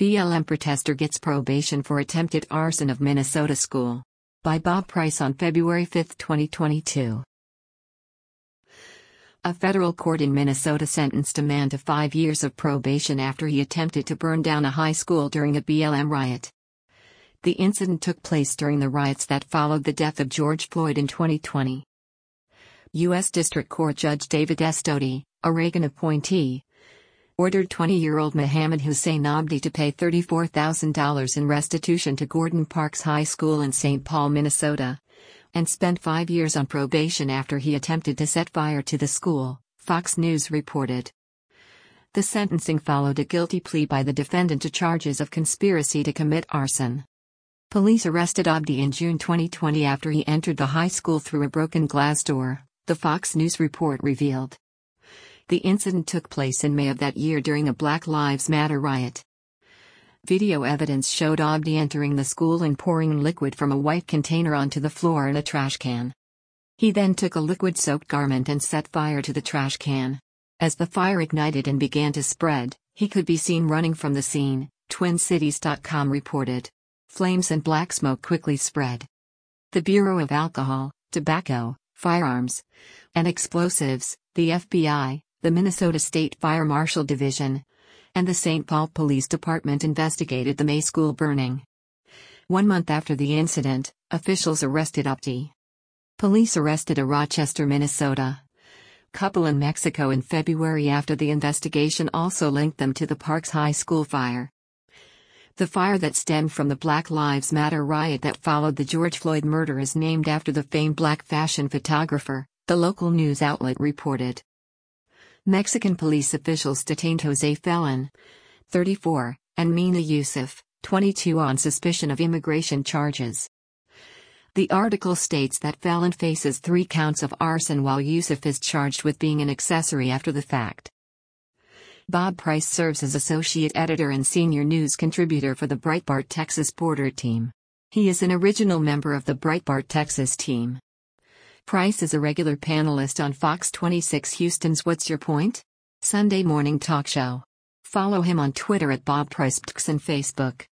BLM protester gets probation for attempted arson of Minnesota school. By Bob Price on February 5, 2022. A federal court in Minnesota sentenced a man to 5 years of probation after he attempted to burn down a high school during a BLM riot. The incident took place during the riots that followed the death of George Floyd in 2020. U.S. District Court Judge David S. Doty, a Reagan appointee, ordered 20-year-old Mohammed Hussein Abdi to pay $34,000 in restitution to Gordon Parks High School in St. Paul, Minnesota, and spent 5 years on probation after he attempted to set fire to the school, Fox News reported. The sentencing followed a guilty plea by the defendant to charges of conspiracy to commit arson. Police arrested Abdi in June 2020 after he entered the high school through a broken glass door, the Fox News report revealed. The incident took place in May of that year during a Black Lives Matter riot. Video evidence showed Abdi entering the school and pouring liquid from a white container onto the floor in a trash can. He then took a liquid-soaked garment and set fire to the trash can. As the fire ignited and began to spread, he could be seen running from the scene, TwinCities.com reported. Flames and black smoke quickly spread. The Bureau of Alcohol, Tobacco, Firearms, and Explosives, the FBI, the Minnesota State Fire Marshal Division, and the St. Paul Police Department investigated the May school burning. 1 month after the incident, officials arrested Abdi. Police arrested a Rochester, Minnesota couple in Mexico in February after the investigation also linked them to the Parks High School fire. The fire that stemmed from the Black Lives Matter riot that followed the George Floyd murder is named after the famed black fashion photographer, the local news outlet reported. Mexican police officials detained Jose Felon, 34, and Mina Yusuf, 22 on suspicion of immigration charges. The article states that Felon faces 3 counts of arson while Yusuf is charged with being an accessory after the fact. Bob Price serves as associate editor and senior news contributor for the Breitbart Texas Border Team. He is an original member of the Breitbart Texas team. Price is a regular panelist on Fox 26 Houston's What's Your Point? Sunday morning talk show. Follow him on Twitter at Bob Price and Facebook.